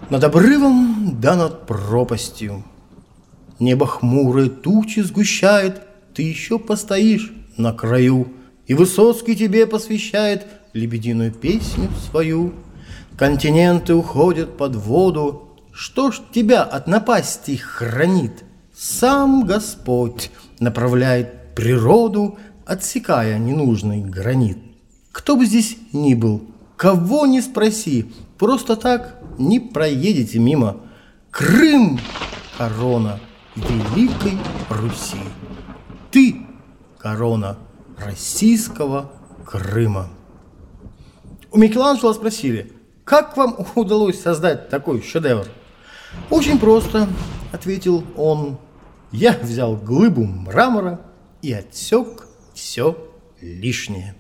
Над обрывом да над пропастью. Небо хмурые тучи сгущает, ты еще постоишь на краю, и Высоцкий тебе посвящает лебединую песню свою. Континенты уходят под воду, что ж тебя от напастей хранит? Сам Господь направляет природу, отсекая ненужный гранит. Кто бы здесь ни был, кого ни спроси, просто так не проедете мимо. Крым – корона Великой Руси. Ты – корона российского Крыма. У Микеланджело спросили: как вам удалось создать такой шедевр? Очень просто, ответил он. Я взял глыбу мрамора и отсек все лишнее.